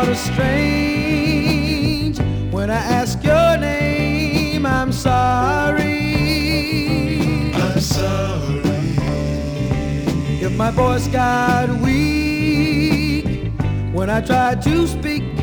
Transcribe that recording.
sort of strange. When I ask your name, I'm sorry. I'm sorry. If my voice got weak when I tried to speak